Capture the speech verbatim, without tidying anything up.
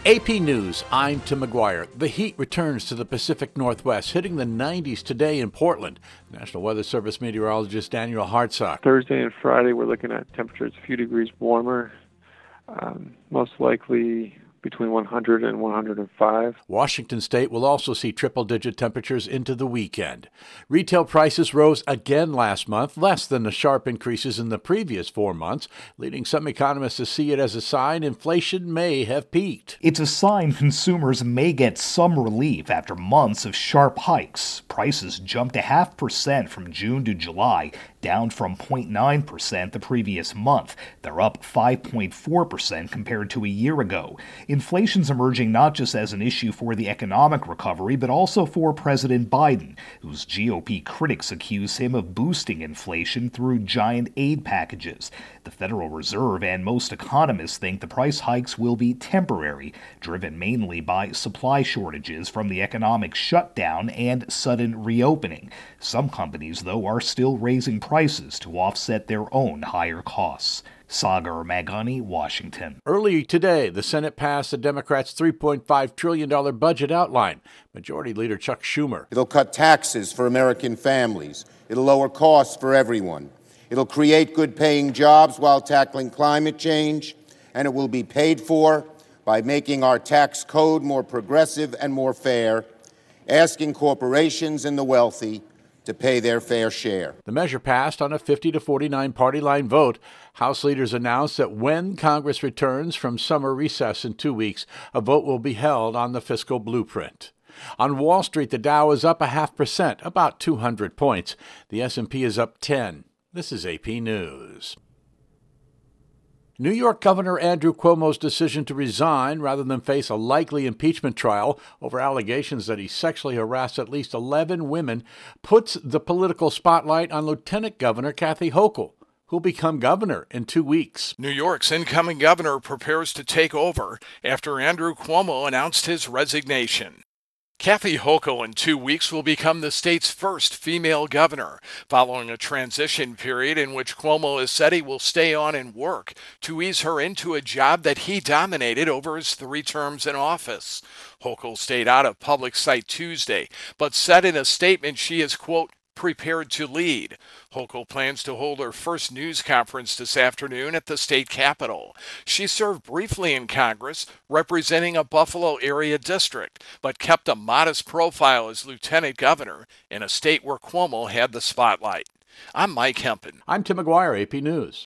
A P News, I'm Tim McGuire. The heat returns to the Pacific Northwest, hitting the nineties today in Portland. National Weather Service meteorologist Daniel Hartsock. Thursday and Friday, we're looking at temperatures a few degrees warmer, um, most likely between one hundred and one hundred five. Washington State will also see triple-digit temperatures into the weekend. Retail prices rose again last month, less than the sharp increases in the previous four months, leading some economists to see it as a sign inflation may have peaked. It's a sign consumers may get some relief after months of sharp hikes. Prices jumped a half percent from June to July, down from zero point nine percent the previous month. They're up five point four percent compared to a year ago. Inflation's emerging not just as an issue for the economic recovery, but also for President Biden, whose G O P critics accuse him of boosting inflation through giant aid packages. The Federal Reserve and most economists think the price hikes will be temporary, driven mainly by supply shortages from the economic shutdown and sudden reopening. Some companies, though, are still raising prices to offset their own higher costs. Sagar Magani, Washington. Early today, the Senate passed the Democrats' three point five trillion dollars budget outline. Majority Leader Chuck Schumer. It'll cut taxes for American families. It'll lower costs for everyone. It'll create good-paying jobs while tackling climate change, and it will be paid for by making our tax code more progressive and more fair, asking corporations and the wealthy to pay their fair share. The measure passed on a fifty to forty-nine party line vote. House leaders announced that when Congress returns from summer recess in two weeks, a vote will be held on the fiscal blueprint. On Wall Street, the Dow is up a half percent, about two hundred points. The S and P is up ten. This is A P News. New York Governor Andrew Cuomo's decision to resign rather than face a likely impeachment trial over allegations that he sexually harassed at least eleven women puts the political spotlight on Lieutenant Governor Kathy Hochul, who'll become governor in two weeks. New York's incoming governor prepares to take over after Andrew Cuomo announced his resignation. Kathy Hochul in two weeks will become the state's first female governor, following a transition period in which Cuomo has said he will stay on and work to ease her into a job that he dominated over his three terms in office. Hochul stayed out of public sight Tuesday, but said in a statement she is, quote, prepared to lead. Hochul plans to hold her first news conference this afternoon at the state capitol. She served briefly in Congress, representing a Buffalo area district, but kept a modest profile as lieutenant governor in a state where Cuomo had the spotlight. I'm Mike Hempen. I'm Tim McGuire, A P News.